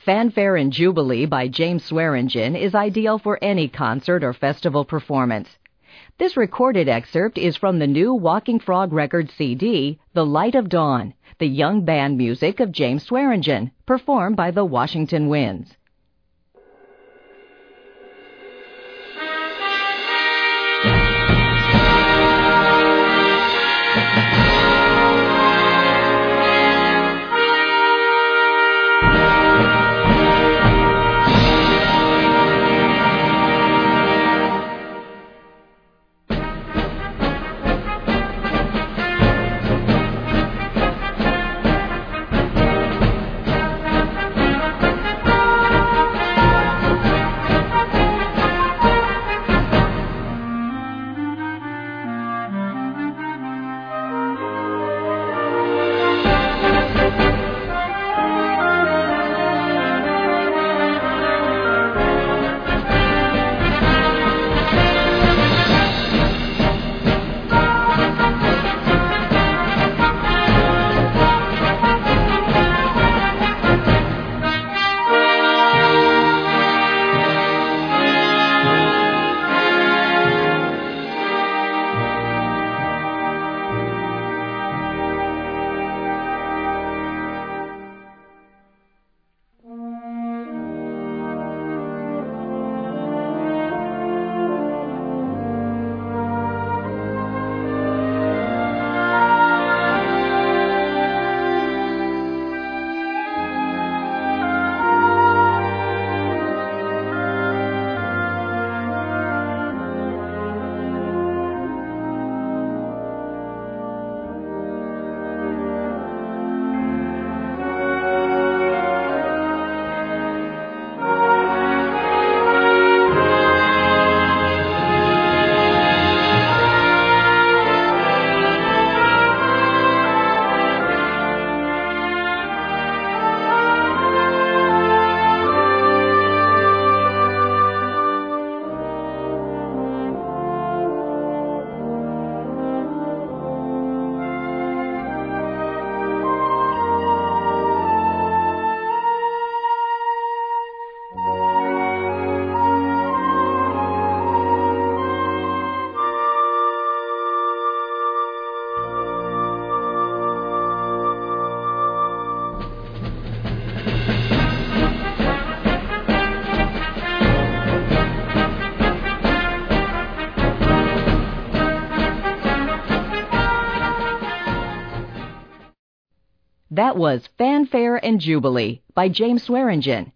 Fanfare and Jubilee by James Swearingen is ideal for any concert or festival performance. This recorded excerpt is from the new Walking Frog Records CD, The Light of Dawn, the young band music of James Swearingen, performed by the Washington Winds. That was Fanfare and Jubilee by James Swearingen,